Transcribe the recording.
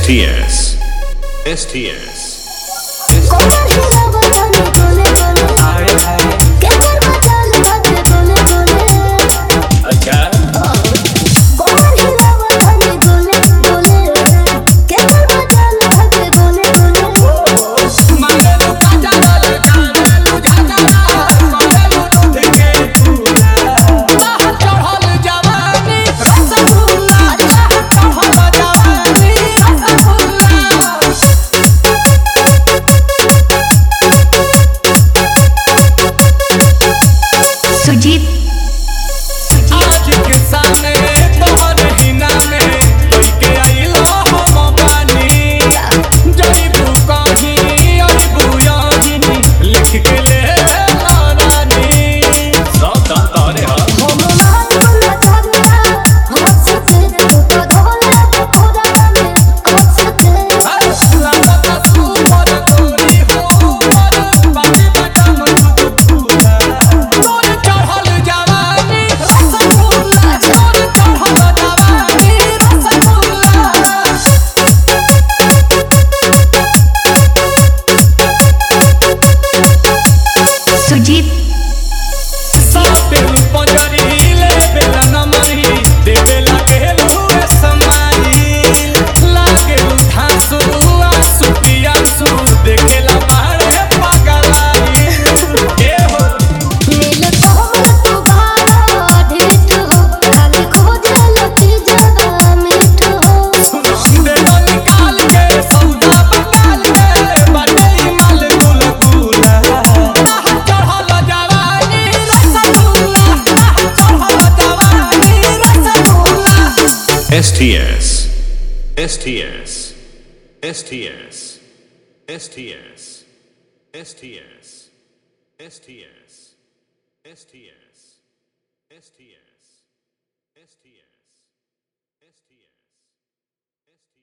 STS. STS. Sujit आज के सामने तोहर हिना में कोई के आइलो हम बानी जइबू कहीं अइबू यहीं लिख के ले रानी सब दान तारे हा सुजीत सापेल पंजरी ले बेला नमरी देवेला केलू समाई लागेलू धांसू आंसू पियांसू देखेला बाहर पगलाई ए हो देनो निकाल के सौदा बकाल के बाटे माल गुल गुला चढ़ल जवानी रसगुल्ला चढ़ल जवानी rasgulla STS. STS. STS. STS. STS. STS. STS. STS. STS. STS.